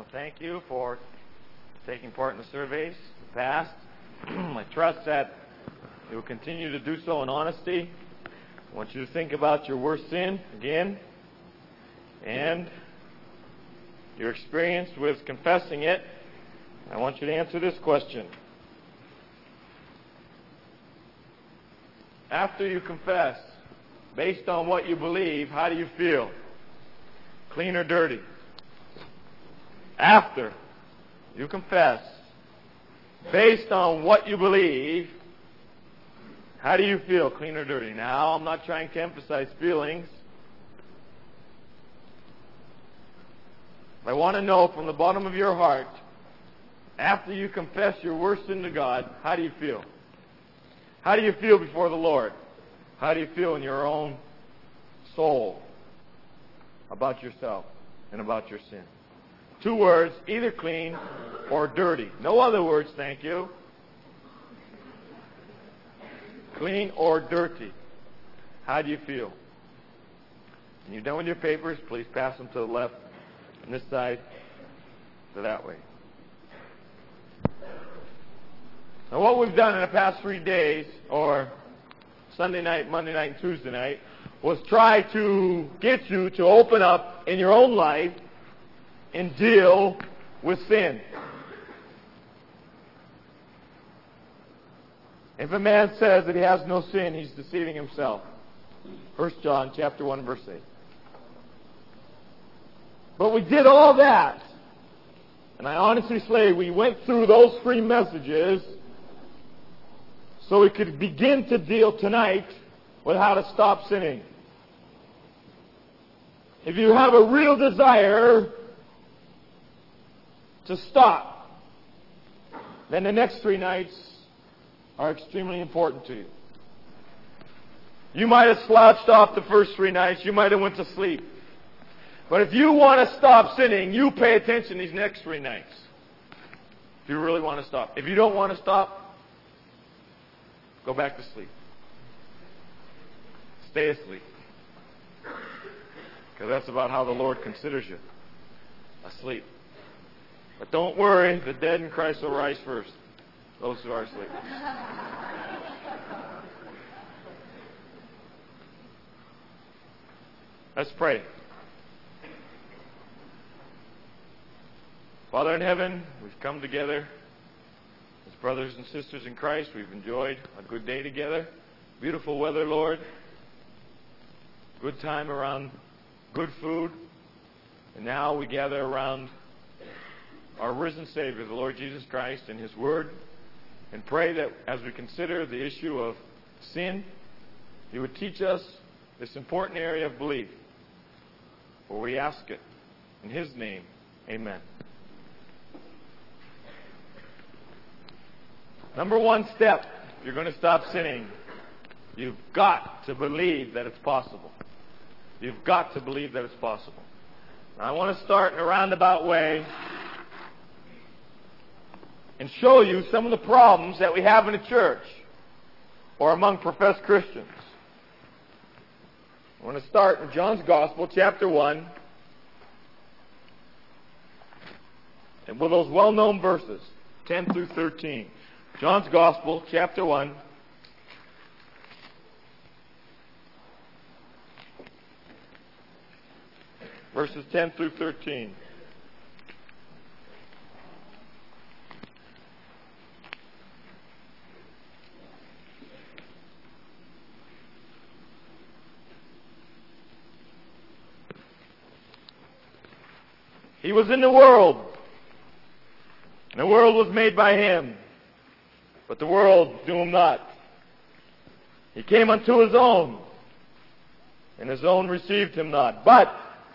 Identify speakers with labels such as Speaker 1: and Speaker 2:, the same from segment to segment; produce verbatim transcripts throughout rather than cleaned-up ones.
Speaker 1: thank you for taking part in the surveys in the past. I trust that you will continue to do so in honesty. I want you to think about your worst sin again and your experience with confessing it. I want you to answer this question. After you confess, based on what you believe, how do you feel? Clean or dirty? After you confess, based on what you believe, how do you feel? Clean or dirty? Now, I'm not trying to emphasize feelings. I want to know from the bottom of your heart, after you confess your worst sin to God, how do you feel? How do you feel before the Lord? How do you feel in your own soul about yourself and about your sin? Two words, either clean or dirty. No other words, thank you. Clean or dirty. How do you feel? When you're done with your papers, please pass them to the left and this side to that way. Now, what we've done in the past three days, or Sunday night, Monday night, and Tuesday night, was try to get you to open up in your own life and deal with sin. If a man says that he has no sin, he's deceiving himself. First John chapter one, verse eight. But we did all that. And I honestly say we went through those three messages so we could begin to deal tonight with how to stop sinning. If you have a real desire to stop, then the next three nights are extremely important to you. You might have slouched off the first three nights. You might have went to sleep. But if you want to stop sinning, you pay attention these next three nights. If you really want to stop. If you don't want to stop, go back to sleep. Stay asleep. Because that's about how the Lord considers you. Asleep. But don't worry, the dead in Christ will rise first. Those who are asleep. Let's pray. Father in heaven, we've come together as brothers and sisters in Christ. We've enjoyed a good day together. Beautiful weather, Lord. Good time around good food. And now we gather around our risen Savior, the Lord Jesus Christ, and His Word, and pray that as we consider the issue of sin, You would teach us this important area of belief. For we ask it in His name. Amen. Number one step, if you're going to stop sinning, you've got to believe that it's possible. You've got to believe that it's possible. Now, I want to start in a roundabout way and show you some of the problems that we have in the church or among professed Christians. I want to start in John's Gospel, chapter one, and with those well-known verses, ten through thirteen. John's Gospel, chapter one, verses ten through thirteen. He was in the world, and the world was made by Him, but the world knew Him not. He came unto His own, and His own received Him not. But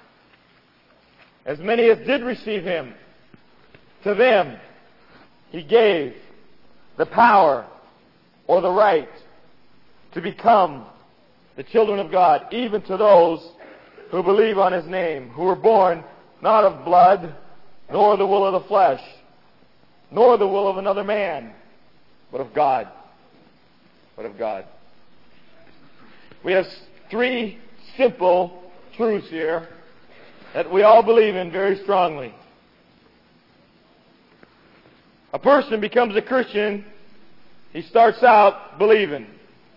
Speaker 1: as many as did receive Him, to them He gave the power or the right to become the children of God, even to those who believe on His name, who were born not of blood, nor the will of the flesh, nor the will of another man, but of God. But of God. We have three simple truths here that we all believe in very strongly. A person becomes a Christian, he starts out believing.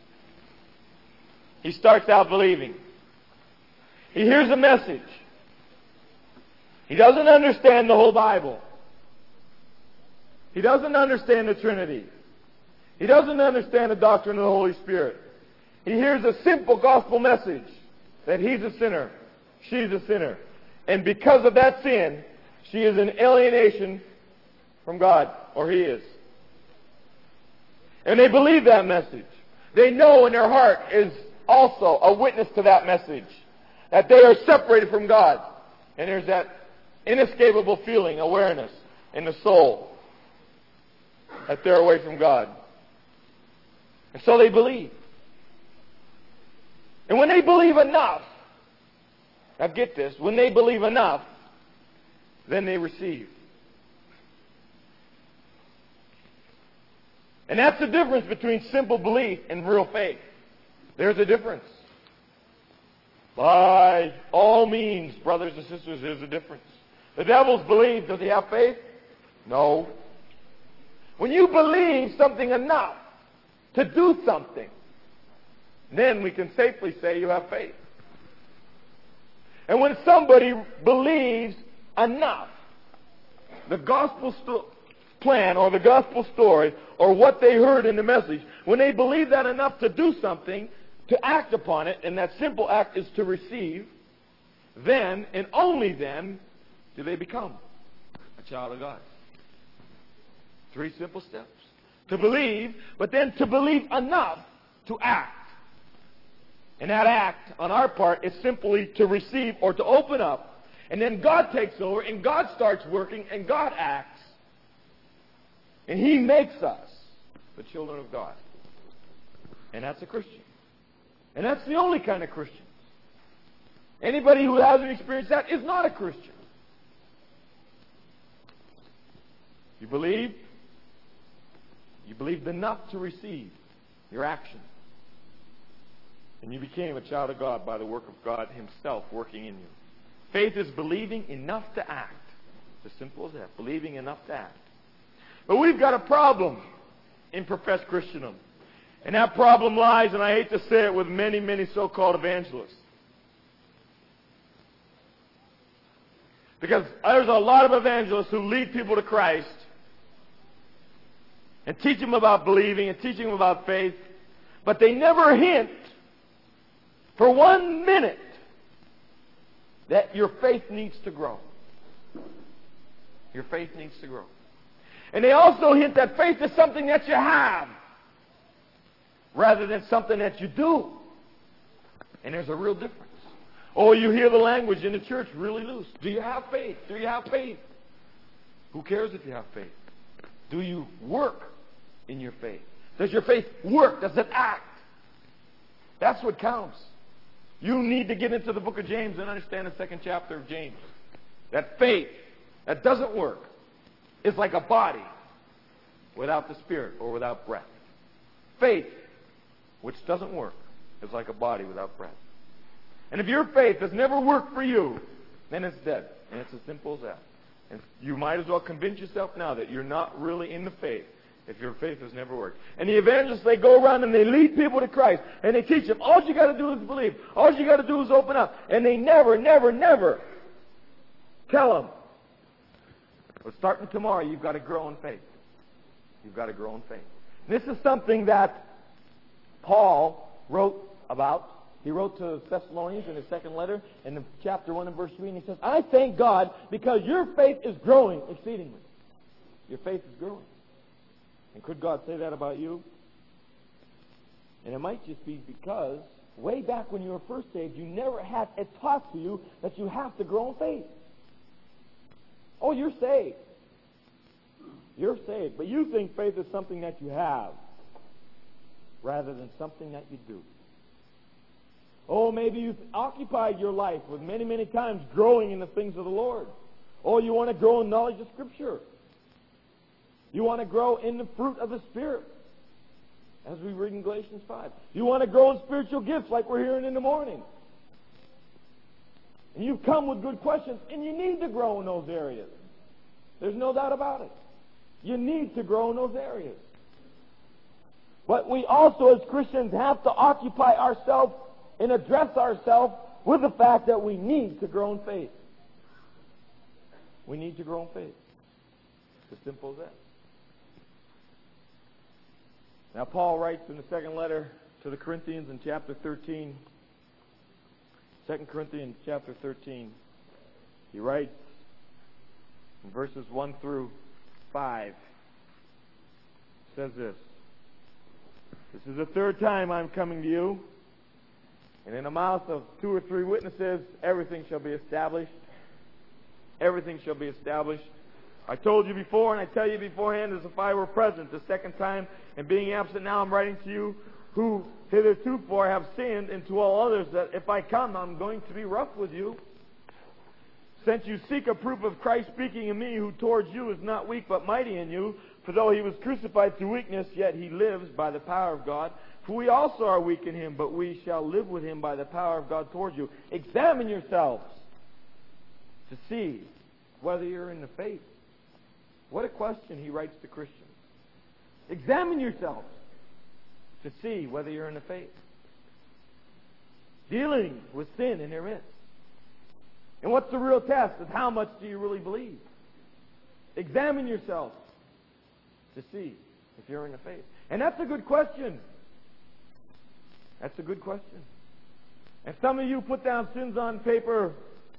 Speaker 1: He starts out believing. He hears a message. He doesn't understand the whole Bible. He doesn't understand the Trinity. He doesn't understand the doctrine of the Holy Spirit. He hears a simple gospel message that he's a sinner, she's a sinner. And because of that sin, she is in alienation from God, or he is. And they believe that message. They know in their heart is also a witness to that message, that they are separated from God. And there's that inescapable feeling, awareness in the soul that they're away from God. And so they believe. And when they believe enough, now get this, when they believe enough, then they receive. And that's the difference between simple belief and real faith. There's a difference. By all means, brothers and sisters, there's a difference. The devils believe. Does he have faith? No. When you believe something enough to do something, then we can safely say you have faith. And when somebody believes enough, the gospel sto- plan or the gospel story or what they heard in the message, when they believe that enough to do something, to act upon it, and that simple act is to receive, then and only then do they become a child of God. Three simple steps. To believe, but then to believe enough to act. And that act on our part is simply to receive or to open up. And then God takes over and God starts working and God acts. And He makes us the children of God. And that's a Christian. And that's the only kind of Christian. Anybody who hasn't experienced that is not a Christian. You believe. You believed enough to receive your action. And you became a child of God by the work of God Himself working in you. Faith is believing enough to act. It's as simple as that. Believing enough to act. But we've got a problem in professed Christendom. And that problem lies, and I hate to say it, with many, many so-called evangelists. Because there's a lot of evangelists who lead people to Christ and teach them about believing and teaching them about faith, but they never hint for one minute that your faith needs to grow. Your faith needs to grow. And they also hint that faith is something that you have rather than something that you do. And there's a real difference. Oh, you hear the language in the church really loose. Do you have faith? Do you have faith? Who cares if you have faith? Do you work in your faith? Does your faith work? Does it act? That's what counts. You need to get into the book of James and understand the second chapter of James. That faith that doesn't work is like a body without the spirit or without breath. Faith which doesn't work is like a body without breath. And if your faith has never worked for you, then it's dead. And it's as simple as that. And you might as well convince yourself now that you're not really in the faith if your faith has never worked. And the evangelists, they go around and they lead people to Christ. And they teach them, all you got to do is believe. All you got to do is open up. And they never, never, never tell them, well, starting tomorrow, you've got to grow in faith. You've got to grow in faith. This is something that Paul wrote about. He wrote to Thessalonians in his second letter in the chapter one and verse three, and he says, I thank God because your faith is growing exceedingly. Your faith is growing. And could God say that about you? And it might just be because way back when you were first saved, you never had it taught to you that you have to grow in faith. Oh, you're saved. You're saved. But you think faith is something that you have rather than something that you do. Oh, maybe you've occupied your life with many, many times growing in the things of the Lord. Oh, you want to grow in knowledge of Scripture. You want to grow in the fruit of the Spirit, as we read in Galatians five. You want to grow in spiritual gifts like we're hearing in the morning. And you've come with good questions, and you need to grow in those areas. There's no doubt about it. You need to grow in those areas. But we also, as Christians, have to occupy ourselves and address ourselves with the fact that we need to grow in faith. We need to grow in faith. It's as simple as that. Now, Paul writes in the second letter to the Corinthians in chapter thirteen, Second Corinthians chapter thirteen, he writes in verses one through five, says this: This is the third time I'm coming to you, and in the mouth of two or three witnesses, everything shall be established. Everything shall be established. I told you before, and I tell you beforehand, as if I were present the second time, and being absent now, I'm writing to you who hitherto have sinned, and to all others, that if I come, I'm going to be rough with you. Since you seek a proof of Christ speaking in me, who towards you is not weak but mighty in you, for though he was crucified through weakness, yet he lives by the power of God. For we also are weak in him, but we shall live with him by the power of God towards you. Examine yourselves to see whether you're in the faith. What a question he writes to Christians. Examine yourselves to see whether you're in the faith. Dealing with sin in their midst. And what's the real test? Is how much do you really believe? Examine yourself to see if you're in the faith. And that's a good question. That's a good question. And some of you put down sins on paper,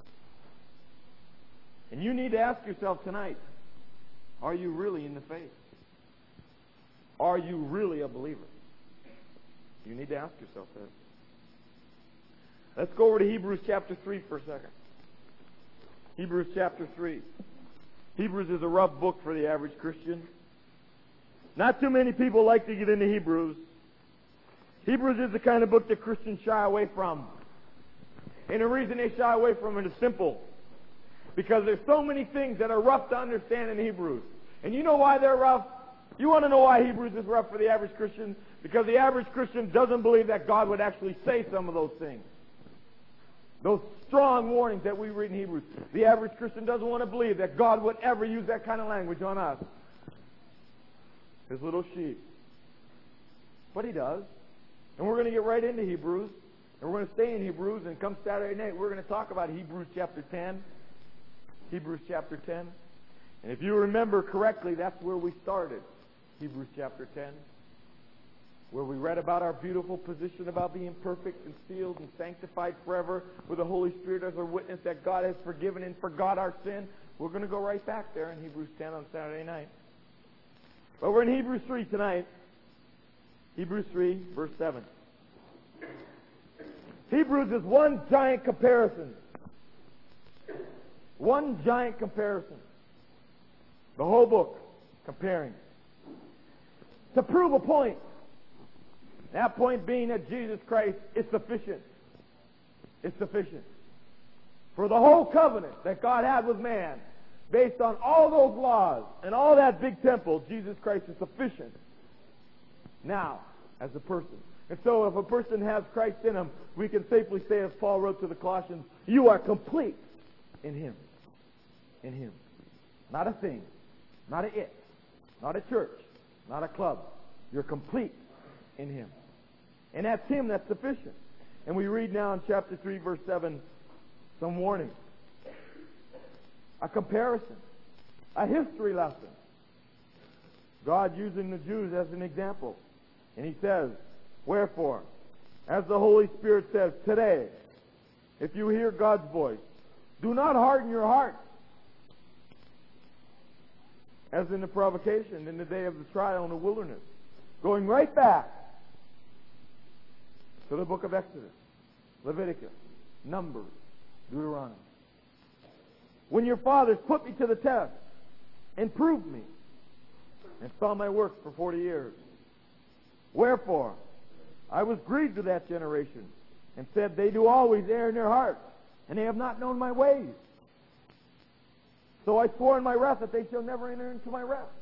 Speaker 1: and you need to ask yourself tonight, are you really in the faith? Are you really a believer? You need to ask yourself that. Let's go over to Hebrews chapter three for a second. Hebrews chapter three. Hebrews is a rough book for the average Christian. Not too many people like to get into Hebrews. Hebrews is the kind of book that Christians shy away from. And the reason they shy away from it is simple. Because there's so many things that are rough to understand in Hebrews. And you know why they're rough? You want to know why Hebrews is rough for the average Christian? Because the average Christian doesn't believe that God would actually say some of those things. Those strong warnings that we read in Hebrews. The average Christian doesn't want to believe that God would ever use that kind of language on us, his little sheep. But he does. And we're going to get right into Hebrews. And we're going to stay in Hebrews. And come Saturday night, we're going to talk about Hebrews chapter ten. Hebrews chapter ten. And if you remember correctly, that's where we started. Hebrews chapter ten. Where we read about our beautiful position about being perfect and sealed and sanctified forever with the Holy Spirit as our witness that God has forgiven and forgot our sin. We're going to go right back there in Hebrews ten on Saturday night. But we're in Hebrews three tonight. Hebrews three, verse seven. Hebrews is one giant comparison. One giant comparison. The whole book comparing. To prove a point. That point being that Jesus Christ is sufficient. It's sufficient. For the whole covenant that God had with man, based on all those laws and all that big temple, Jesus Christ is sufficient now as a person. And so if a person has Christ in him, we can safely say, as Paul wrote to the Colossians, you are complete in him. In him. Not a thing. Not a it. Not a church. Not a club. You're complete in him. And that's him that's sufficient. And we read now in chapter three, verse seven, some warning. A comparison. A history lesson. God using the Jews as an example. And he says, wherefore, as the Holy Spirit says, today, if you hear God's voice, do not harden your hearts, as in the provocation, in the day of the trial in the wilderness. Going right back to the book of Exodus, Leviticus, Numbers, Deuteronomy. When your fathers put me to the test and proved me and saw my works for forty years. Wherefore, I was grieved to that generation and said, they do always err in their hearts, and they have not known my ways. So I swore in my wrath that they shall never enter into my rest.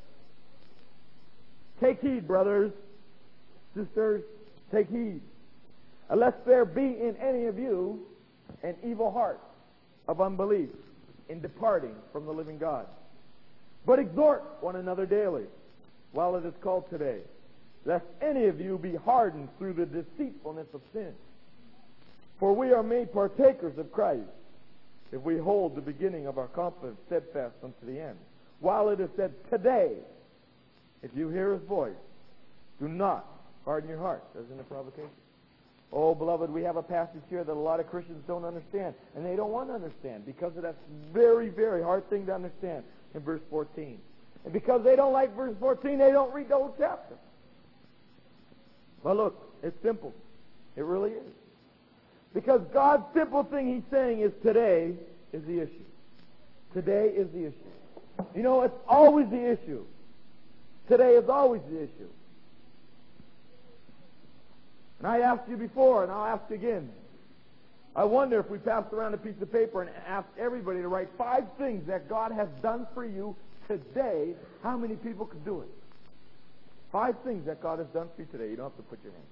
Speaker 1: Take heed, brothers, sisters, take heed, unless there be in any of you an evil heart of unbelief in departing from the living God. But exhort one another daily, while it is called today, lest any of you be hardened through the deceitfulness of sin. For we are made partakers of Christ, if we hold the beginning of our confidence steadfast unto the end. While it is said, today, if you hear his voice, do not harden your hearts, as in the provocation. Oh, beloved, we have a passage here that a lot of Christians don't understand, and they don't want to understand, because of that very, very hard thing to understand in verse fourteen. And because they don't like verse fourteen, they don't read the whole chapter. But look, it's simple. It really is. Because God's simple thing he's saying is today is the issue. Today is the issue. You know, it's always the issue. Today is always the issue. And I asked you before, and I'll ask again. I wonder if we passed around a piece of paper and asked everybody to write five things that God has done for you today, how many people could do it? Five things that God has done for you today. You don't have to put your hand.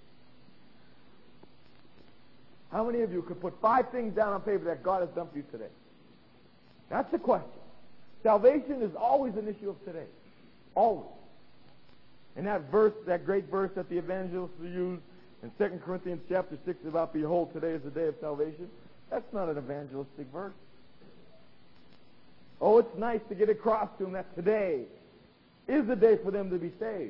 Speaker 1: How many of you could put five things down on paper that God has done for you today? That's the question. Salvation is always an issue of today. Always. And that verse, that great verse that the evangelists used in Second Corinthians chapter six about, behold, today is the day of salvation, that's not an evangelistic verse. Oh, it's nice to get across to them that today is the day for them to be saved.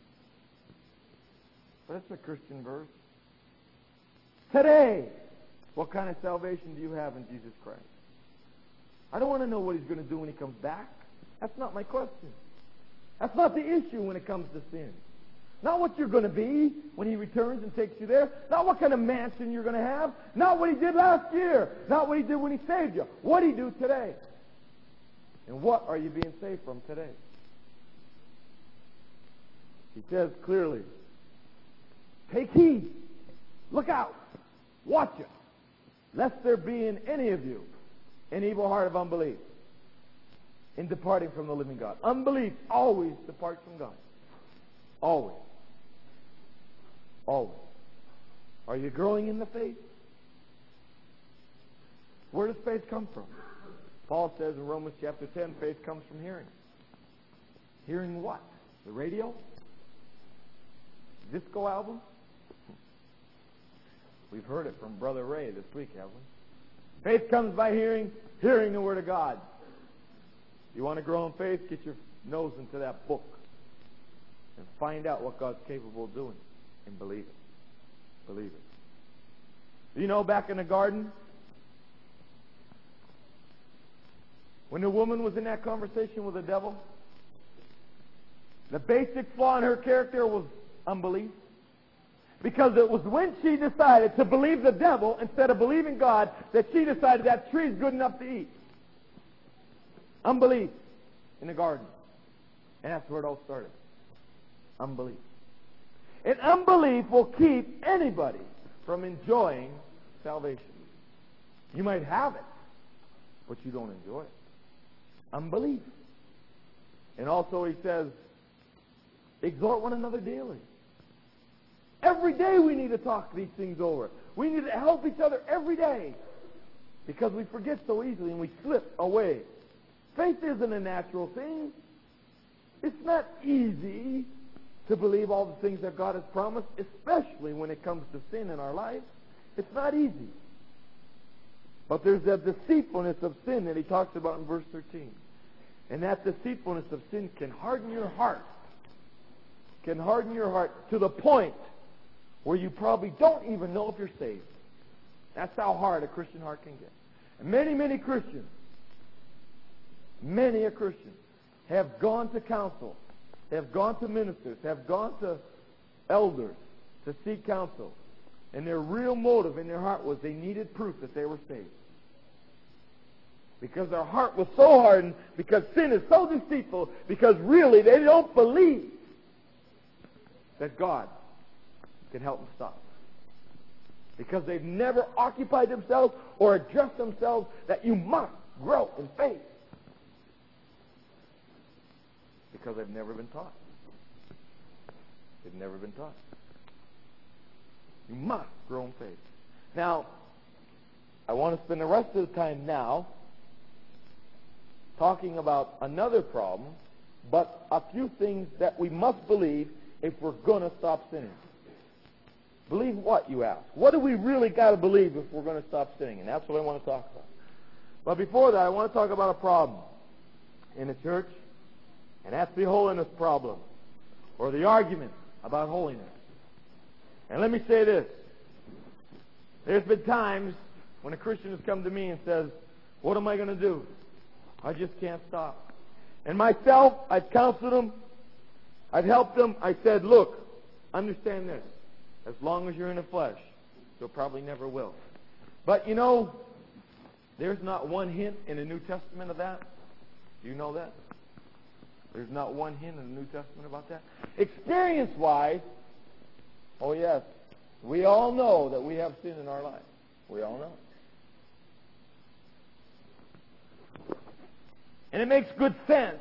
Speaker 1: But it's a Christian verse. Today, what kind of salvation do you have in Jesus Christ? I don't want to know what he's going to do when he comes back. That's not my question. That's not the issue when it comes to sin. Not what you're going to be when he returns and takes you there. Not what kind of mansion you're going to have. Not what he did last year. Not what he did when he saved you. What did he do today? And what are you being saved from today? He says clearly, take heed. Look out. Watch it. Lest there be in any of you an evil heart of unbelief in departing from the living God. Unbelief always departs from God. Always. Always. Are you growing in the faith? Where does faith come from? Paul says in Romans chapter ten, faith comes from hearing. Hearing what? The radio? Disco album? We've heard it from Brother Ray this week, haven't we? Faith comes by hearing, hearing the Word of God. You want to grow in faith? Get your nose into that book and find out what God's capable of doing, and believe it. Believe it. You know, back in the garden, when the woman was in that conversation with the devil, the basic flaw in her character was unbelief. Because it was when she decided to believe the devil instead of believing God that she decided that tree's good enough to eat. Unbelief in the garden. And that's where it all started. Unbelief. And unbelief will keep anybody from enjoying salvation. You might have it, but you don't enjoy it. Unbelief. And also he says, exhort one another daily. Every day we need to talk these things over. We need to help each other every day. Because we forget so easily and we slip away. Faith isn't a natural thing. It's not easy to believe all the things that God has promised, especially when it comes to sin in our life. It's not easy. But there's that deceitfulness of sin that he talks about in verse thirteen. And that deceitfulness of sin can harden your heart. Can harden your heart to the point where you probably don't even know if you're saved. That's how hard a Christian heart can get. And many, many Christians, many a Christian, have gone to counsel, have gone to ministers, have gone to elders to seek counsel. And their real motive in their heart was they needed proof that they were saved. Because their heart was so hardened, because sin is so deceitful, because really they don't believe that God can help them stop. Because they've never occupied themselves or addressed themselves that you must grow in faith. Because they've never been taught. They've never been taught. You must grow in faith. Now, I want to spend the rest of the time now talking about another problem, but a few things that we must believe if we're going to stop sinning. Believe what, you ask? What do we really got to believe if we're going to stop sinning? And that's what I want to talk about. But before that, I want to talk about a problem in the church, and that's the holiness problem, or the argument about holiness. And let me say this. There's been times when a Christian has come to me and says, what am I going to do? I just can't stop. And myself, I've counseled them. I've helped them. I said, look, understand this. As long as you're in the flesh, you'll probably never will. But you know, there's not one hint in the New Testament of that. Do you know that? There's not one hint in the New Testament about that. Experience-wise, oh yes, we all know that we have sin in our life. We all know. And it makes good sense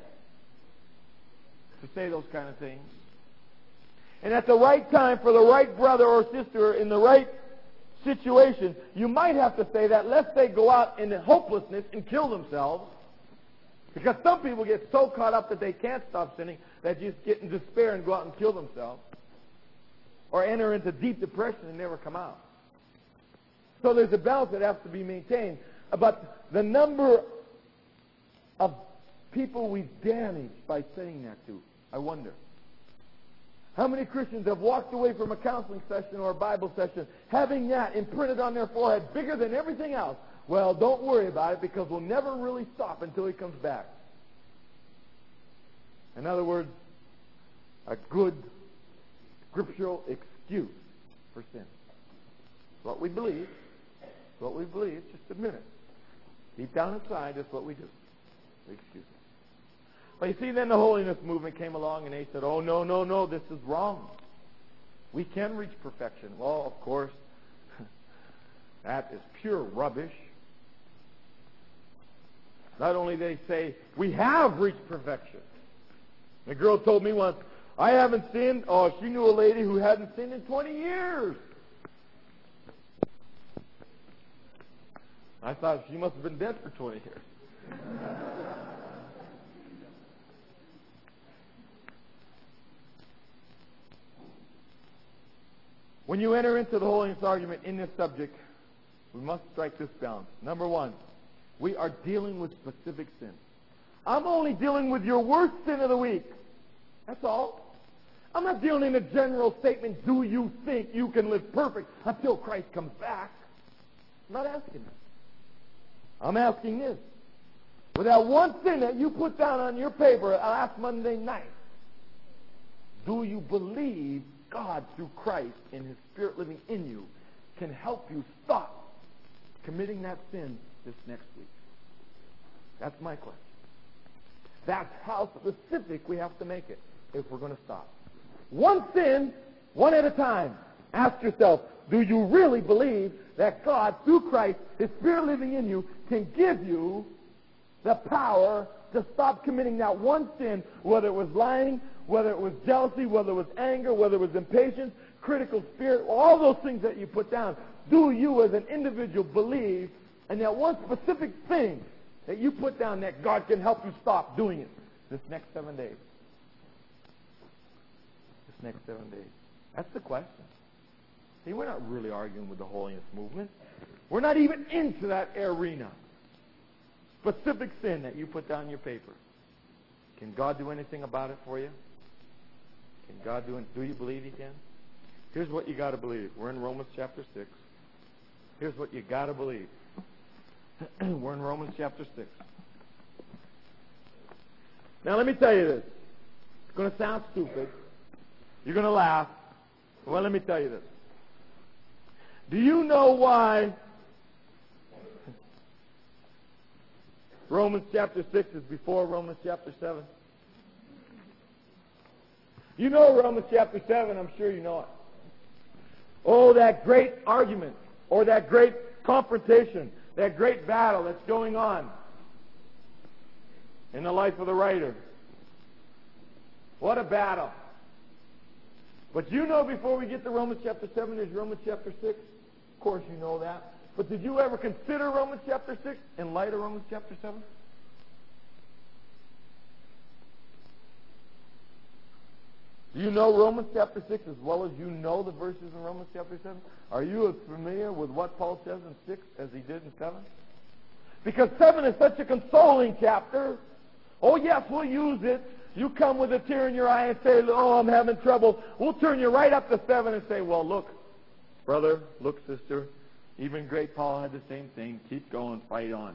Speaker 1: to say those kind of things. And at the right time, for the right brother or sister in the right situation, you might have to say that lest they go out in hopelessness and kill themselves. Because some people get so caught up that they can't stop sinning that they just get in despair and go out and kill themselves. Or enter into deep depression and never come out. So there's a balance that has to be maintained. But the number of people we've damaged by saying that to, I wonder. How many Christians have walked away from a counseling session or a Bible session having that imprinted on their forehead bigger than everything else? Well, don't worry about it because we'll never really stop until he comes back. In other words, a good scriptural excuse for sin. It's what we believe. It's what we believe. Just admit it. Deep down inside, that's what we do. We excuse it. But you see, then the holiness movement came along and they said, oh, no, no, no, this is wrong. We can reach perfection. Well, of course, that is pure rubbish. Not only they say, we have reached perfection. The girl told me once, I haven't sinned. Oh, she knew a lady who hadn't sinned in twenty years. I thought she must have been dead for twenty years. When you enter into the holiness argument in this subject, we must strike this balance. Number one, we are dealing with specific sin. I'm only dealing with your worst sin of the week. That's all. I'm not dealing in a general statement, do you think you can live perfect until Christ comes back? I'm not asking that. I'm asking this. With that one sin that you put down on your paper last Monday night, do you believe God, through Christ and His Spirit living in you, can help you stop committing that sin this next week? That's my question. That's how specific we have to make it if we're going to stop. One sin, one at a time. Ask yourself, do you really believe that God, through Christ, His Spirit living in you, can give you the power to stop committing that one sin, whether it was lying, whether it was jealousy, whether it was anger, whether it was impatience, critical spirit, all those things that you put down. Do you as an individual believe in that one specific thing that you put down that God can help you stop doing it this next seven days? This next seven days. That's the question. See, we're not really arguing with the holiness movement. We're not even into that arena. Specific sin that you put down in your paper. Can God do anything about it for you? Can God do it? Do you believe He can? Here's what you got to believe. We're in Romans chapter six. Here's what you got to believe. We're in Romans chapter six. Now let me tell you this. It's going to sound stupid. You're going to laugh. Well, let me tell you this. Do you know why Romans chapter six is before Romans chapter seven? You know Romans chapter seven, I'm sure you know it. Oh, that great argument, or that great confrontation, that great battle that's going on in the life of the writer. What a battle. But you know before we get to Romans chapter seven, there's Romans chapter six. Of course you know that. But did you ever consider Romans chapter six in light of Romans chapter seven? Do you know Romans chapter six as well as you know the verses in Romans chapter seven? Are you as familiar with what Paul says in six as he did in seven? Because seven is such a consoling chapter. Oh, yes, we'll use it. You come with a tear in your eye and say, oh, I'm having trouble. We'll turn you right up to seven and say, well, look, brother, look, sister, even great Paul had the same thing. Keep going, fight on.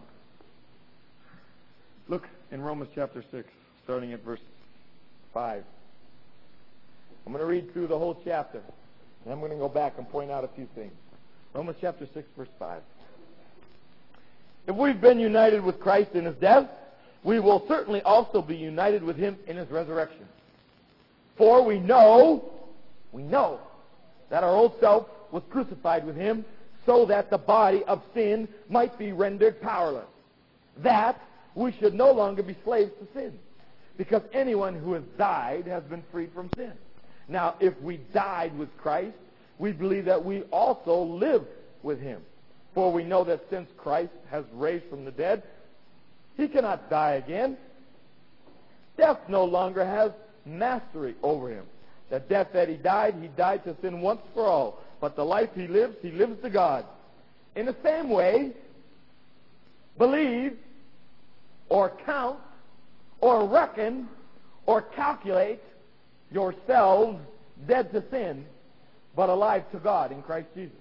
Speaker 1: Look in Romans chapter six, starting at verse five. I'm going to read through the whole chapter, and I'm going to go back and point out a few things. Romans chapter six, verse five. If we've been united with Christ in his death, we will certainly also be united with him in his resurrection. For we know, we know that our old self was crucified with him so that the body of sin might be rendered powerless, that we should no longer be slaves to sin, because anyone who has died has been freed from sin. Now, if we died with Christ, we believe that we also live with him. For we know that since Christ has raised from the dead, he cannot die again. Death no longer has mastery over him. The death that he died, he died to sin once for all. But the life he lives, he lives to God. In the same way, believe or count or reckon or calculate yourselves dead to sin, but alive to God in Christ Jesus.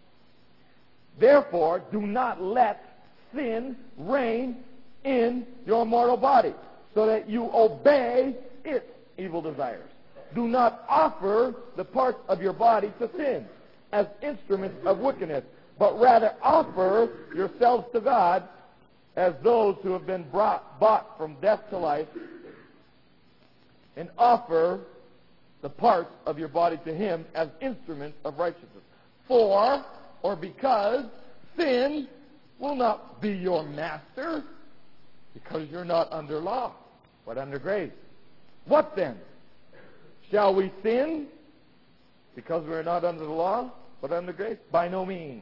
Speaker 1: Therefore, do not let sin reign in your mortal body, so that you obey its evil desires. Do not offer the parts of your body to sin as instruments of wickedness, but rather offer yourselves to God as those who have been brought, bought from death to life, and offer the parts of your body to him as instruments of righteousness. For, or because, sin will not be your master, because you're not under law, but under grace. What then? Shall we sin because we're not under the law, but under grace? By no means.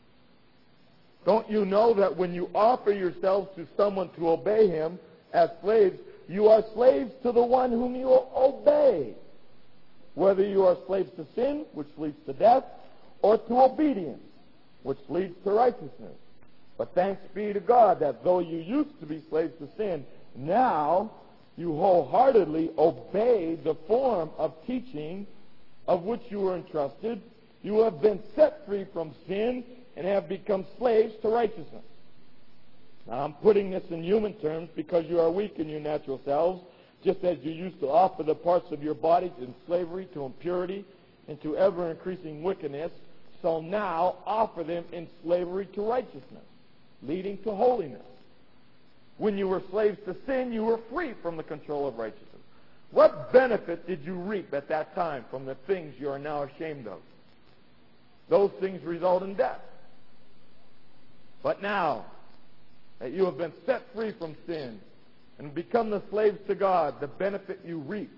Speaker 1: Don't you know that when you offer yourselves to someone to obey him as slaves, you are slaves to the one whom you obey, whether you are slaves to sin, which leads to death, or to obedience, which leads to righteousness. But thanks be to God that though you used to be slaves to sin, now you wholeheartedly obey the form of teaching of which you were entrusted. You have been set free from sin and have become slaves to righteousness. Now I'm putting this in human terms because you are weak in your natural selves, just as you used to offer the parts of your bodies in slavery to impurity and to ever-increasing wickedness, so now offer them in slavery to righteousness, leading to holiness. When you were slaves to sin, you were free from the control of righteousness. What benefit did you reap at that time from the things you are now ashamed of? Those things result in death. But now that you have been set free from sin and become the slaves to God, the benefit you reap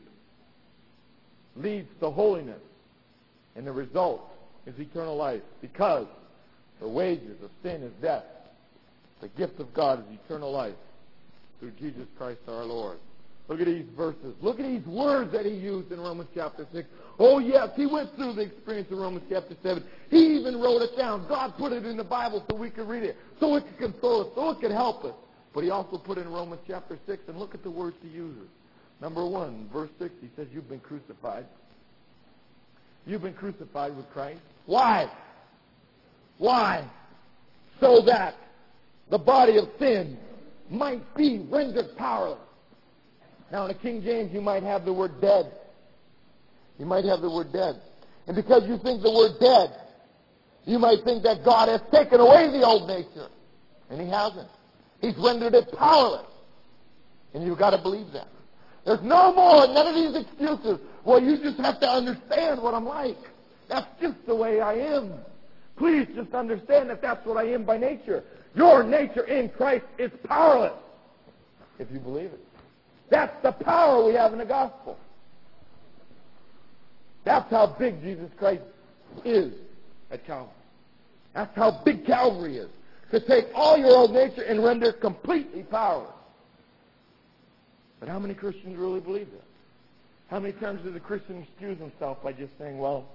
Speaker 1: leads to holiness, and the result is eternal life, because the wages of sin is death. The gift of God is eternal life through Jesus Christ our Lord. Look at these verses. Look at these words that he used in Romans chapter six. Oh, yes, he went through the experience in Romans chapter seven. He even wrote it down. God put it in the Bible so we could read it, so it could console us, so it could help us. But he also put it in Romans chapter six, and look at the words he uses. Number one, verse six, he says, you've been crucified. You've been crucified with Christ. Why? Why? So that the body of sin might be rendered powerless. Now, in the King James, you might have the word dead. You might have the word dead. And because you think the word dead, you might think that God has taken away the old nature. And he hasn't. He's rendered it powerless. And you've got to believe that. There's no more, none of these excuses. Well, you just have to understand what I'm like. That's just the way I am. Please just understand that that's what I am by nature. Your nature in Christ is powerless, if you believe it. That's the power we have in the gospel. That's how big Jesus Christ is at Calvary. That's how big Calvary is. To take all your old nature and render it completely powerless. But how many Christians really believe that? How many times does a Christian excuse himself by just saying, well,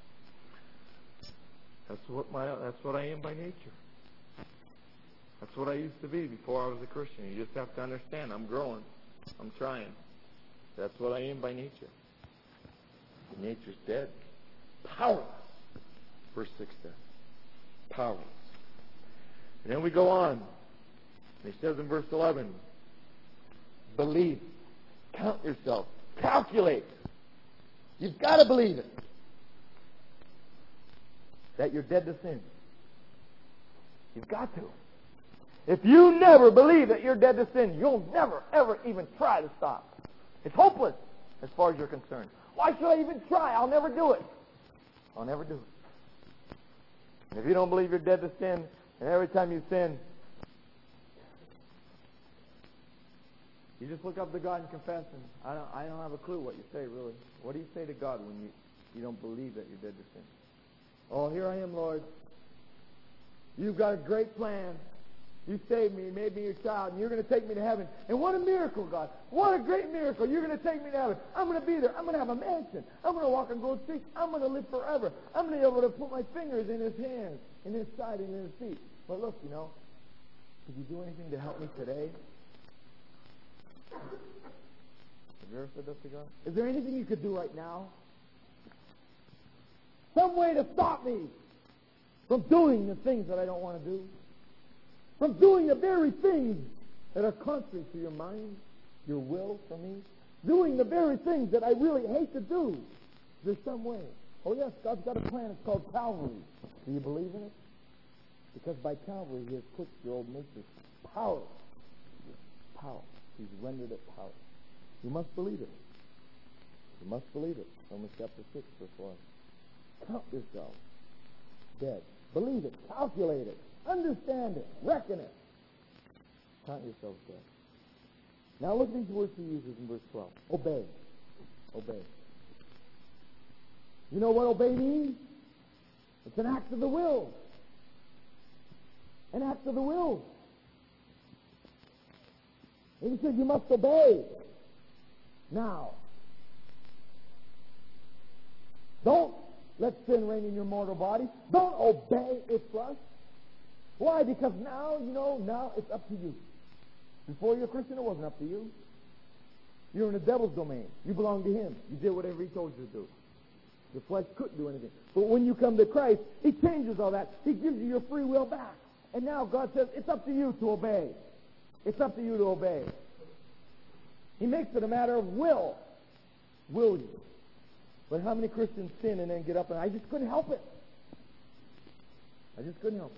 Speaker 1: that's what my that's what I am by nature. That's what I used to be before I was a Christian. You just have to understand, I'm growing. I'm trying. That's what I am by nature. Nature's dead. Powerless. Verse six says. Powerless. And then we go on. And he says in verse eleven, believe. Count yourself. Calculate. You've got to believe it. That you're dead to sin. You've got to. If you never believe that you're dead to sin, you'll never, ever even try to stop. It's hopeless as far as you're concerned. Why should I even try? I'll never do it. I'll never do it. And if you don't believe you're dead to sin, and every time you sin, you just look up to God and confess, and I don't, I don't have a clue what you say, really. What do you say to God when you, you don't believe that you're dead to sin? Oh, here I am, Lord. You've got a great plan. You saved me, made me your child, and you're going to take me to heaven. And what a miracle, God. What a great miracle. You're going to take me to heaven. I'm going to be there. I'm going to have a mansion. I'm going to walk on gold streets. I'm going to live forever. I'm going to be able to put my fingers in his hands, in his side, and in his feet. But look, you know, could you do anything to help me today? Have you ever said that to God? Is there anything you could do right now? Some way to stop me from doing the things that I don't want to do? From doing the very things that are contrary to your mind, your will for me? Doing the very things that I really hate to do? Is there some way? Oh yes, God's got a plan. It's called Calvary. Do you believe in it? Because by Calvary, He has put your old nature power. Power. He's rendered it power. You must believe it. You must believe it. Romans chapter six, verse one. Count yourself dead. Believe it. Calculate it. Understand it. Reckon it. Count yourself dead. Now look at these words He uses in verse twelve. Obey. Obey. You know what obey means? It's an act of the will. An act of the will. And He said you must obey. Now, don't let sin reign in your mortal body. Don't obey its lust. Why? Because now, you know, now it's up to you. Before you're a Christian, it wasn't up to you. You're in the devil's domain. You belong to him. You did whatever he told you to do. Your flesh couldn't do anything. But when you come to Christ, He changes all that. He gives you your free will back. And now God says, it's up to you to obey. It's up to you to obey. He makes it a matter of will. Will you? But how many Christians sin and then get up and I just couldn't help it. I just couldn't help it.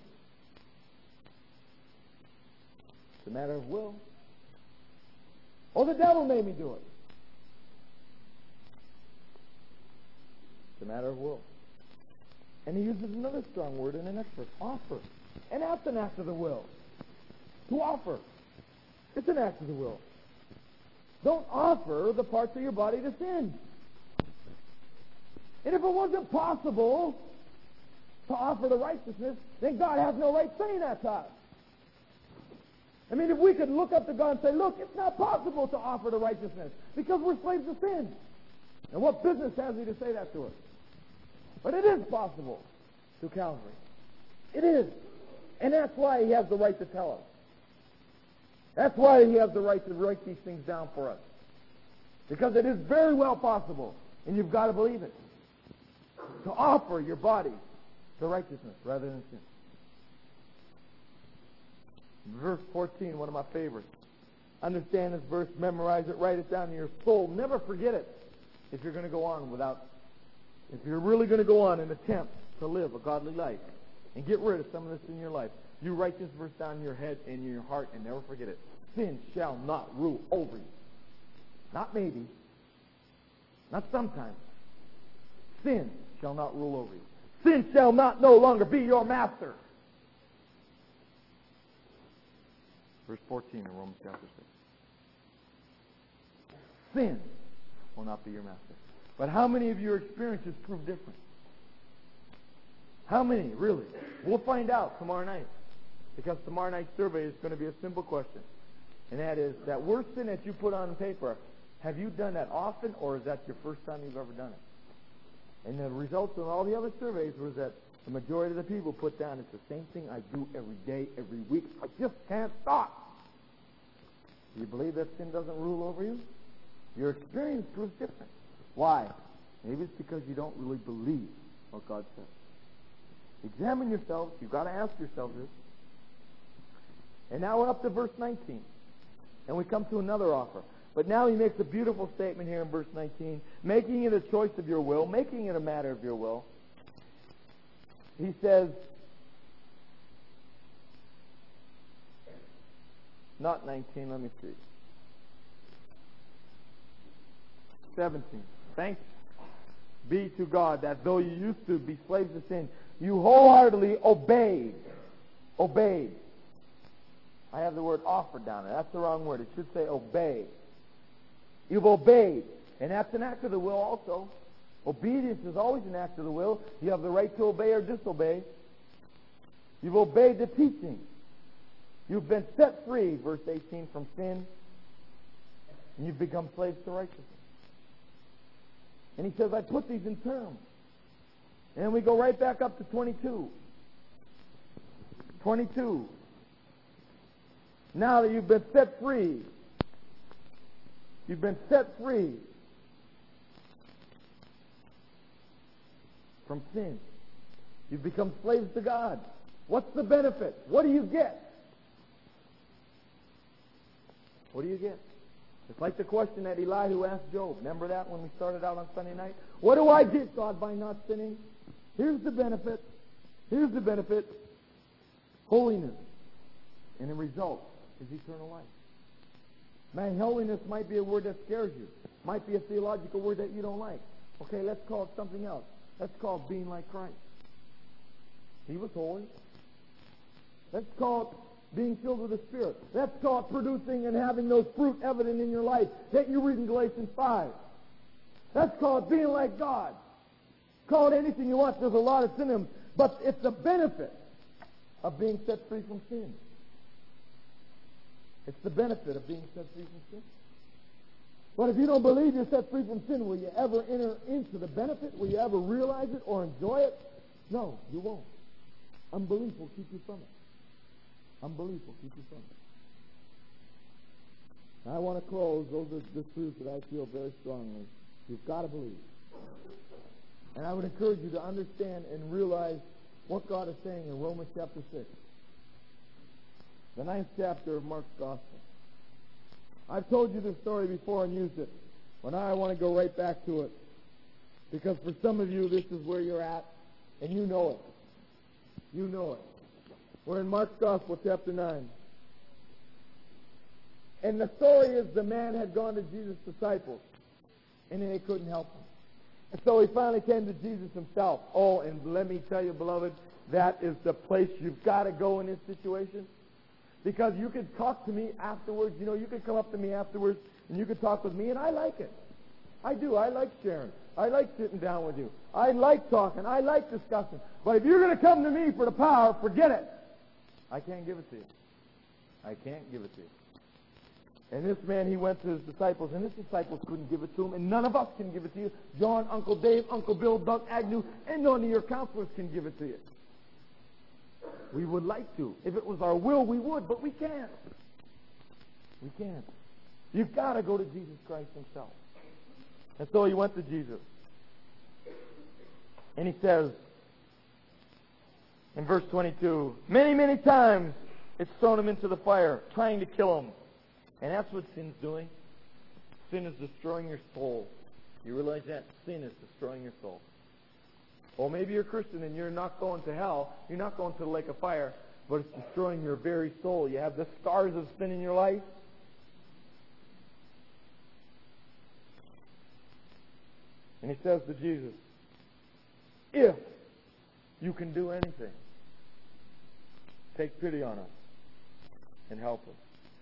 Speaker 1: It's a matter of will. Oh, the devil made me do it. It's a matter of will. And He uses another strong word in the next verse. Offer. And that's an act of the will. To offer. It's an act of the will. Don't offer the parts of your body to sin. And if it wasn't possible to offer the righteousness, then God has no right saying that to us. I mean, if we could look up to God and say, look, it's not possible to offer the righteousness because we're slaves of sin. And what business has He to say that to us? But it is possible through Calvary. It is. And that's why He has the right to tell us. That's why He has the right to write these things down for us. Because it is very well possible, and you've got to believe it, to offer your body to righteousness rather than sin. Verse fourteen, one of my favorites. Understand this verse, memorize it, write it down in your soul. Never forget it if you're going to go on without, if you're really going to go on and attempt to live a godly life and get rid of some of this in your life. You write this verse down in your head and in your heart and never forget it. Sin shall not rule over you. Not maybe. Not sometimes. Sin shall not rule over you. Sin shall not no longer be your master. Verse fourteen in Romans chapter six. Sin will not be your master. But how many of your experiences prove different? How many, really? We'll find out tomorrow night. Because tomorrow night's survey is going to be a simple question. And that is, that worst sin that you put on paper,
Speaker 2: Have you done that often, or is that your first time you've ever done it? And the results of all the other surveys was that the majority of the people put down, it's the same thing I do every day, every week. I just can't stop. Do you believe that sin doesn't rule over you? Your experience was different. Why? Maybe it's because you don't really believe what God says. Examine yourselves. You've got to ask yourself this. And now we're up to verse nineteen. And we come to another offer. But now he makes a beautiful statement here in verse nineteen, making it a choice of your will, making it a matter of your will. He says, not nineteen, let me see. seventeen. Thanks be to God that though you used to be slaves of sin, you wholeheartedly obeyed. Obeyed. I have the word offered down there. That's the wrong word. It should say obey. You've obeyed. And that's an act of the will also. Obedience is always an act of the will. You have the right to obey or disobey. You've obeyed the teaching. You've been set free, verse eighteen, from sin. And you've become slaves to righteousness. And he says, I put these in terms. And we go right back up to twenty-two. twenty-two. Now that you've been set free, you've been set free from sin. You've become slaves to God. What's the benefit? What do you get? What do you get? It's like the question that Elihu asked Job. Remember that when we started out on Sunday night? What do I get, God, by not sinning? Here's the benefit. Here's the benefit. Holiness. And the result is eternal life. Man, holiness might be a word that scares you. Might be a theological word that you don't like. Okay, let's call it something else. Let's call it being like Christ. He was holy. Let's call it being filled with the Spirit. Let's call it producing and having those fruit evident in your life that you read in Galatians five. Let's call it being like God. Call it anything you want. There's a lot of synonyms. But it's the benefit of being set free from sin. It's the benefit of being set free from sin. But if you don't believe you're set free from sin, will you ever enter into the benefit? Will you ever realize it or enjoy it? No, you won't. Unbelief will keep you from it. Unbelief will keep you from it. Now, I want to close. Those are the truths that I feel very strongly. You've got to believe. And I would encourage you to understand and realize what God is saying in Romans chapter six. The ninth chapter of Mark's Gospel. I've told you this story before and used it. But now I want to go right back to it. Because for some of you, this is where you're at, and you know it. You know it. We're in Mark's Gospel, chapter nine. And the story is the man had gone to Jesus' disciples, and they couldn't help him. And so he finally came to Jesus himself. Oh, and let me tell you, beloved, that is the place you've got to go in this situation. Because you could talk to me afterwards. You know, you could come up to me afterwards, and you could talk with me, and I like it. I do. I like sharing. I like sitting down with you. I like talking. I like discussing. But if you're going to come to me for the power, forget it. I can't give it to you. I can't give it to you. And this man, he went to his disciples, and his disciples couldn't give it to him, and none of us can give it to you. John, Uncle Dave, Uncle Bill, Doug Agnew, and none of your counselors can give it to you. We would like to. If it was our will, we would, but we can't. We can't. You've got to go to Jesus Christ himself. And so he went to Jesus. And he says, in verse twenty-two, many, many times it's thrown him into the fire, trying to kill him. And that's what sin's doing. Sin is destroying your soul. You realize that? Sin is destroying your soul. Or maybe you're a Christian and you're not going to hell. You're not going to the lake of fire, but it's destroying your very soul. You have the scars of sin in your life. And he says to Jesus, if you can do anything, take pity on us and help us.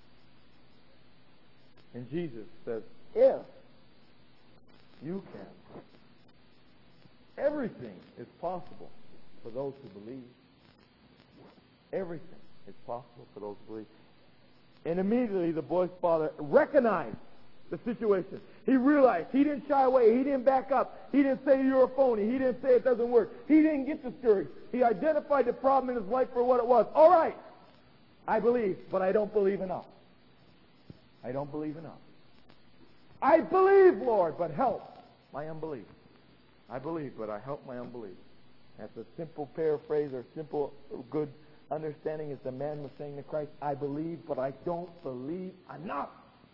Speaker 2: And Jesus says, if you can. Everything is possible for those who believe. Everything is possible for those who believe. And immediately the boy's father recognized the situation. He realized he didn't shy away. He didn't back up. He didn't say you're a phony. He didn't say it doesn't work. He didn't get discouraged. He identified the problem in his life for what it was. All right, I believe, but I don't believe enough. I don't believe enough. I believe, Lord, but help my unbelief. I believe, but I help my unbelief. That's a simple paraphrase or simple good understanding as the man was saying to Christ, I believe, but I don't believe enough.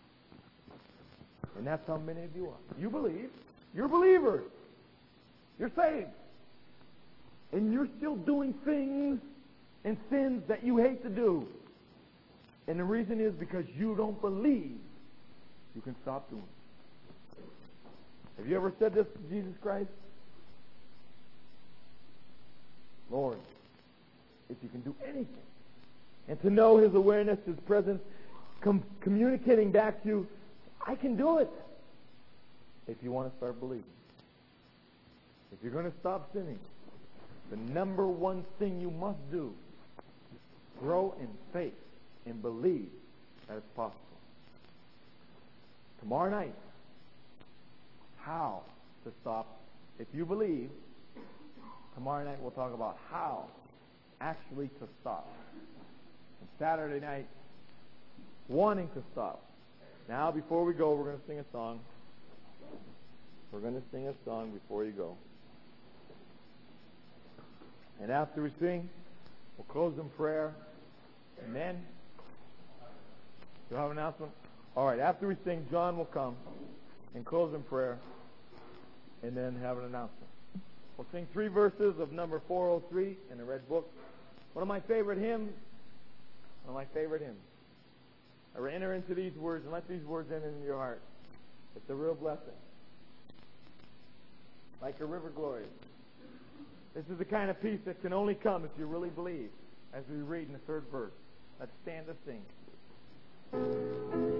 Speaker 2: And that's how many of you are. You believe. You're believers. You're saved. And you're still doing things and sins that you hate to do. And the reason is because you don't believe you can stop doing it. Have you ever said this to Jesus Christ? Lord, if you can do anything. And to know His awareness, His presence, com- communicating back to you, I can do it. If you want to start believing. If you're going to stop sinning, the number one thing you must do, grow in faith and believe that it's possible. Tomorrow night, how to stop. If you believe, tomorrow night we'll talk about how actually to stop. And Saturday night, wanting to stop. Now, before we go, we're going to sing a song. We're going to sing a song before you go. And after we sing, we'll close in prayer. And then, do you have an announcement? All right, after we sing, John will come and close in prayer and then have an announcement. We'll sing three verses of number four oh three in the Red Book. One of my favorite hymns. One of my favorite hymns. I enter into these words and let these words enter into your heart. It's a real blessing. Like a river glorious. This is the kind of peace that can only come if you really believe, as we read in the third verse. Let's stand to sing.